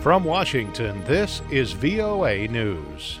From Washington, this is VOA News.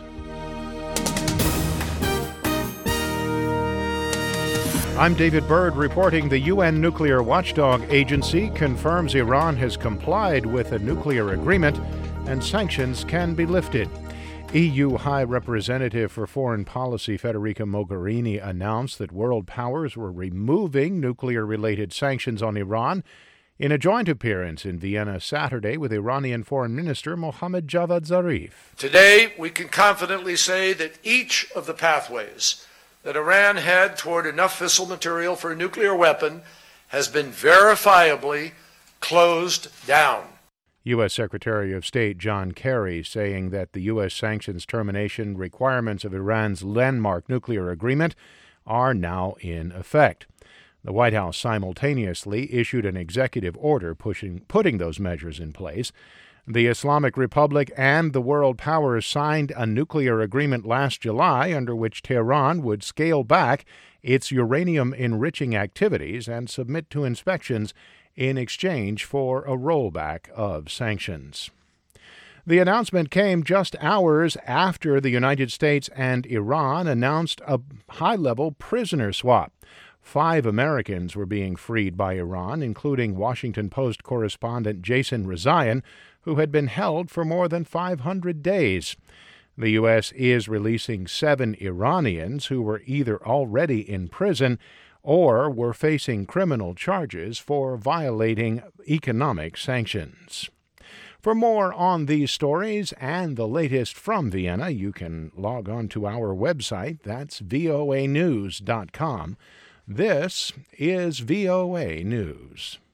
I'm David Byrd reporting the UN Nuclear Watchdog Agency confirms Iran has complied with a nuclear agreement and sanctions can be lifted. EU High Representative for Foreign Policy Federica Mogherini announced that world powers were removing nuclear-related sanctions on Iran in a joint appearance in Vienna Saturday with Iranian Foreign Minister Mohammad Javad Zarif. Today, we can confidently say that each of the pathways that Iran had toward enough fissile material for a nuclear weapon has been verifiably closed down. U.S. Secretary of State John Kerry saying that the U.S. sanctions termination requirements of Iran's landmark nuclear agreement are now in effect. The White House simultaneously issued an executive order putting those measures in place. The Islamic Republic and the world powers signed a nuclear agreement last July under which Tehran would scale back its uranium-enriching activities and submit to inspections in exchange for a rollback of sanctions. The announcement came just hours after the United States and Iran announced a high-level prisoner swap. 5 Americans were being freed by Iran, including Washington Post correspondent Jason Rezaian, who had been held for more than 500 days. The U.S. is releasing 7 Iranians who were either already in prison or were facing criminal charges for violating economic sanctions. For more on these stories and the latest from Vienna, you can log on to our website. That's voanews.com. This is VOA News.